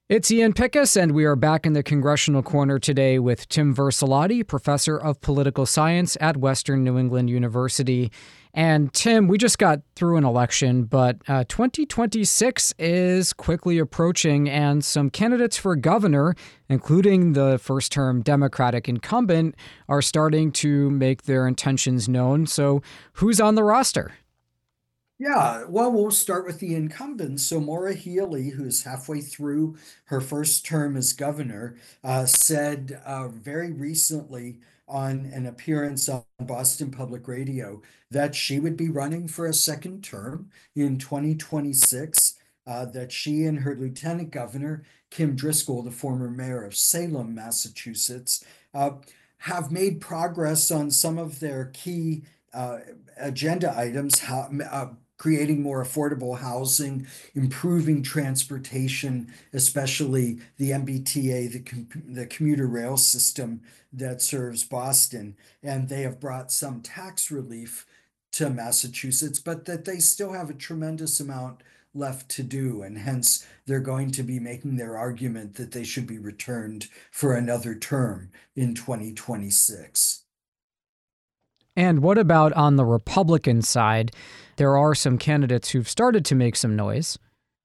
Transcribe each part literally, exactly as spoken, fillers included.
It's Ian Pickus, and we are back in the Congressional Corner today with Tim Versalati, professor of political science at Western New England University. And Tim, we just got through an election, but uh, twenty twenty-six is quickly approaching, and some candidates for governor, including the first-term Democratic incumbent, are starting to make their intentions known. So who's on the roster? Yeah, well, we'll start with the incumbents. So Maura Healey, who's halfway through her first term as governor, uh, said uh, very recently on an appearance on Boston Public Radio that she would be running for a second term in twenty twenty-six, uh, that she and her lieutenant governor, Kim Driscoll, the former mayor of Salem, Massachusetts, uh, have made progress on some of their key uh, agenda items, how, uh, creating more affordable housing, improving transportation, especially the M B T A, the, com the commuter rail system that serves Boston. And they have brought some tax relief to Massachusetts, but that they still have a tremendous amount left to do. And hence, they're going to be making their argument that they should be returned for another term in twenty twenty-six. And what about on the Republican side? There are some candidates who've started to make some noise.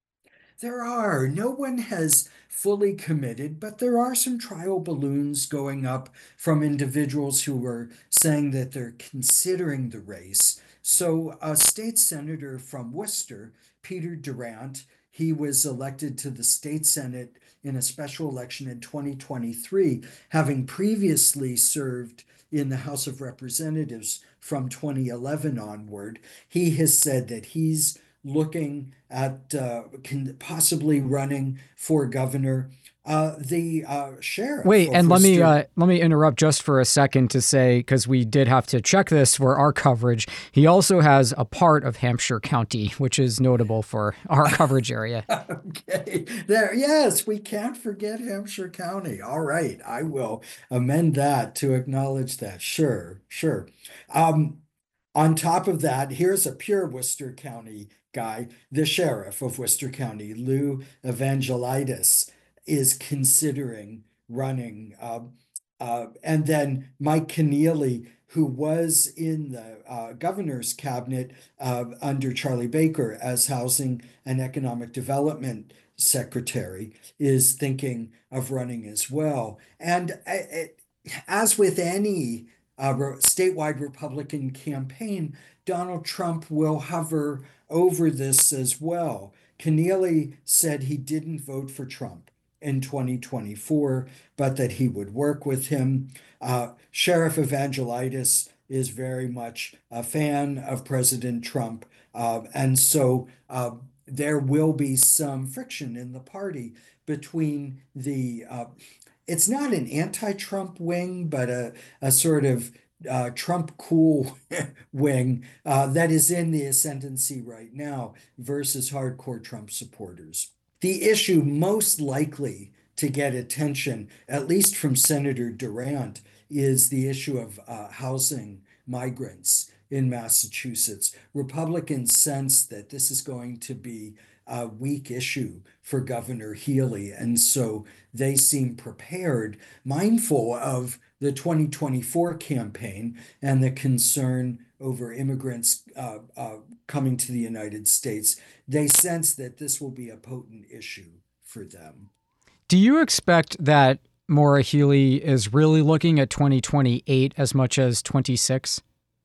There are. No one has fully committed, but there are some trial balloons going up from individuals who are saying that they're considering the race. So, a state senator from Worcester, Peter Durant, he was elected to the state senate in a special election in twenty twenty-three, having previously served in the House of Representatives from twenty eleven onward. He has said that he's looking at uh, can possibly running for governor. Uh, the uh, sheriff Wait, of and let me Worcester. uh, let me interrupt just for a second to say, because we did have to check this for our coverage. He also has a part of Hampshire County, which is notable for our coverage area. Okay, there. Yes, we can't forget Hampshire County. All right, I will amend that to acknowledge that. Sure, sure. Um, On top of that, here's a pure Worcester County guy, the sheriff of Worcester County, Lou Evangelitis, is considering running. Uh, uh, and then Mike Keneally, who was in the uh, governor's cabinet uh, under Charlie Baker as housing and economic development secretary, is thinking of running as well. And uh, it, as with any uh, statewide Republican campaign, Donald Trump will hover over this as well. Keneally said he didn't vote for Trump in twenty twenty-four, but that he would work with him. Uh, Sheriff Evangelitis is very much a fan of President Trump. Uh, and so uh, there will be some friction in the party between the uh, it's not an anti-Trump wing, but a, a sort of uh, Trump cool wing uh, that is in the ascendancy right now versus hardcore Trump supporters. The issue most likely to get attention, at least from Senator Durant, is the issue of uh, housing migrants in Massachusetts. Republicans sense that this is going to be a weak issue for Governor Healey, and so they seem prepared, mindful of the twenty twenty-four campaign and the concern over immigrants uh, uh, coming to the United States. They sense that this will be a potent issue for them. Do you expect that Maura Healey is really looking at twenty twenty-eight as much as twenty-six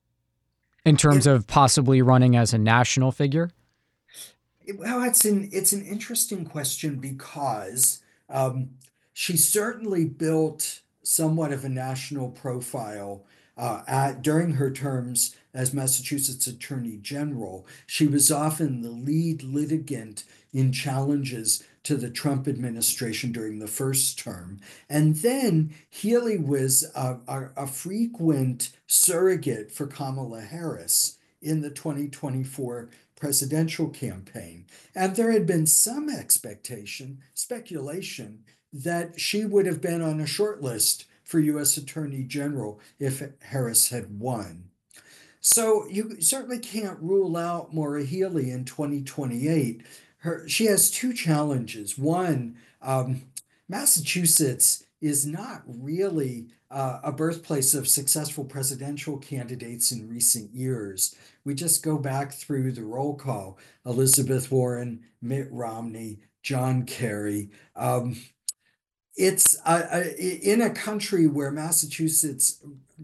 in terms It, of possibly running as a national figure? it- well, it's an it's an interesting question because um, she certainly built somewhat of a national profile uh, at, during her terms as Massachusetts Attorney General. She was often the lead litigant in challenges to the Trump administration during the first term. And then Healey was a, a, a frequent surrogate for Kamala Harris in the twenty twenty-four presidential campaign. And there had been some expectation, speculation, that she would have been on a short list for U S Attorney General if Harris had won. So you certainly can't rule out Maura Healey in twenty twenty-eight. Her, she has two challenges. One, Um, Massachusetts is not really uh, a birthplace of successful presidential candidates in recent years. We just go back through the roll call: Elizabeth Warren, Mitt Romney, John Kerry. Um, it's uh, uh, in a country where Massachusetts,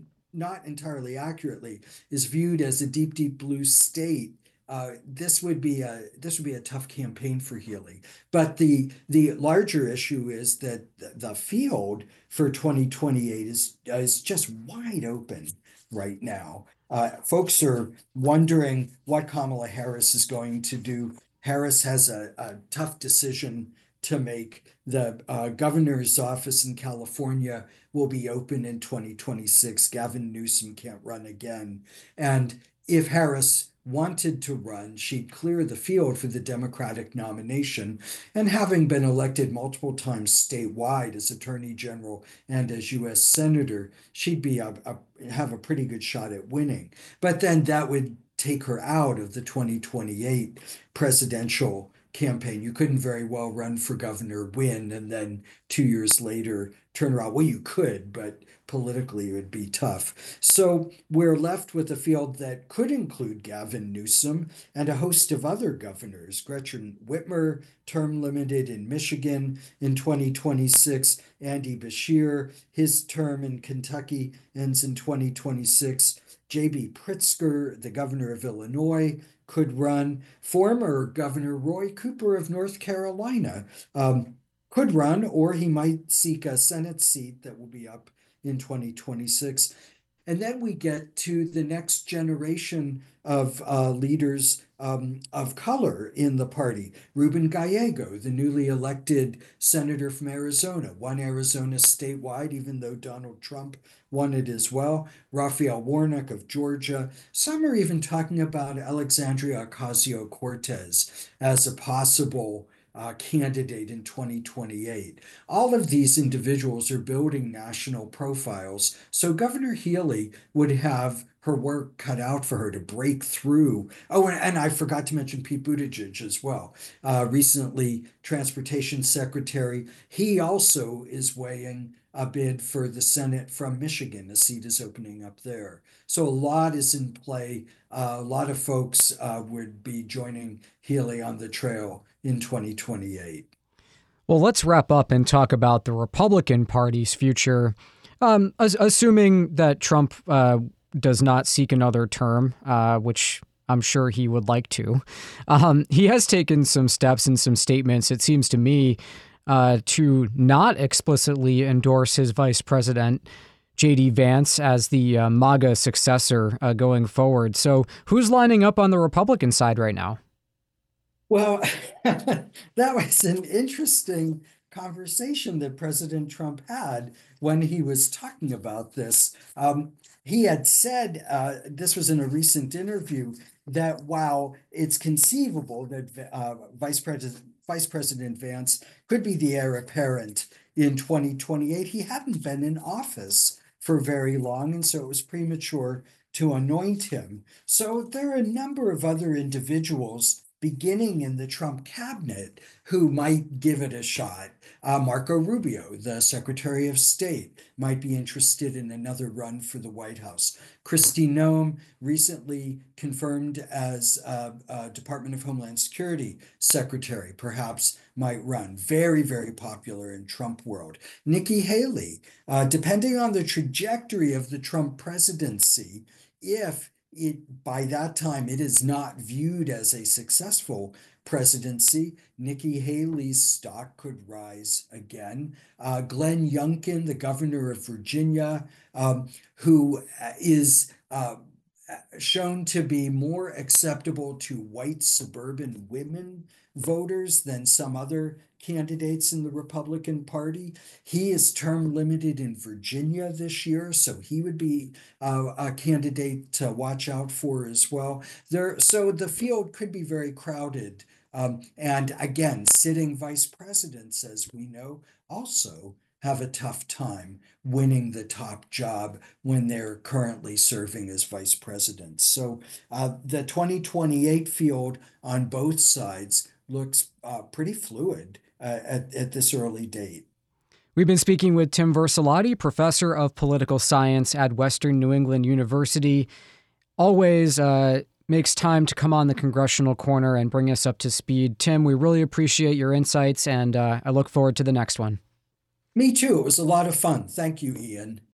not entirely accurately, is viewed as a deep, deep blue state. Uh, this would be a this would be a tough campaign for Healey. But the the larger issue is that the field for twenty twenty-eight is is just wide open right now. Uh, folks are wondering what Kamala Harris is going to do. Harris has a, a tough decision to make. The uh, governor's office in California will be open in twenty twenty-six. Gavin Newsom can't run again. And if Harris wanted to run, she'd clear the field for the Democratic nomination. And having been elected multiple times statewide as Attorney General and as U S Senator, she'd be a, a, have a pretty good shot at winning. But then that would take her out of the twenty twenty-eight presidential campaign. You couldn't very well run for governor, win, and then two years later turn around. Well, you could, but politically it would be tough. So we're left with a field that could include Gavin Newsom and a host of other governors. Gretchen Whitmer, term limited in Michigan in twenty twenty-six. Andy Beshear, his term in Kentucky ends in twenty twenty-six. J B Pritzker, the governor of Illinois, could run. Former Governor Roy Cooper of North Carolina um, could run, or he might seek a Senate seat that will be up in twenty twenty-six. And then we get to the next generation of uh, leaders um, of color in the party. Ruben Gallego, the newly elected senator from Arizona, won Arizona statewide, even though Donald Trump won it as well. Raphael Warnock of Georgia. Some are even talking about Alexandria Ocasio-Cortez as a possible uh, candidate in twenty twenty-eight. All of these individuals are building national profiles, so Governor Healey would have her work cut out for her to break through. Oh, and, and I forgot to mention Pete Buttigieg as well. Uh, recently, transportation secretary. He also is weighing a bid for the Senate from Michigan. A seat is opening up there. So a lot is in play. Uh, a lot of folks uh, would be joining Healey on the trail in twenty twenty-eight. Well, let's wrap up and talk about the Republican Party's future. Um, as, assuming that Trump uh, does not seek another term, uh, which I'm sure he would like to, um, he has taken some steps and some statements, it seems to me, uh, to not explicitly endorse his vice president, J D Vance, as the uh, MAGA successor uh, going forward. So who's lining up on the Republican side right now? Well, that was an interesting conversation that President Trump had when he was talking about this. Um, he had said, uh, this was in a recent interview, that while it's conceivable that uh, Vice President Vice President Vance could be the heir apparent in twenty twenty-eight, he hadn't been in office for very long, and so it was premature to anoint him. So there are a number of other individuals beginning in the Trump cabinet who might give it a shot. Uh, Marco Rubio, the Secretary of State, might be interested in another run for the White House. Kristi Noem, recently confirmed as uh, uh, Department of Homeland Security Secretary, perhaps might run. Very, very popular in Trump world. Nikki Haley, uh, depending on the trajectory of the Trump presidency, if it by that time it is not viewed as a successful presidency, Nikki Haley's stock could rise again. Uh, Glenn Youngkin, the governor of Virginia, um, who is uh, shown to be more acceptable to white suburban women voters than some other candidates in the Republican Party. He is term limited in Virginia this year, so he would be uh, a candidate to watch out for as well. There, so the field could be very crowded. Um, and again, sitting vice presidents, as we know, also have a tough time winning the top job when they're currently serving as vice presidents. So uh, the twenty twenty-eight field on both sides looks uh, pretty fluid uh, at, at this early date. We've been speaking with Tim Versillotti, professor of political science at Western New England University. Always uh, makes time to come on the Congressional Corner and bring us up to speed. Tim, we really appreciate your insights, and uh, I look forward to the next one. Me too. It was a lot of fun. Thank you, Ian.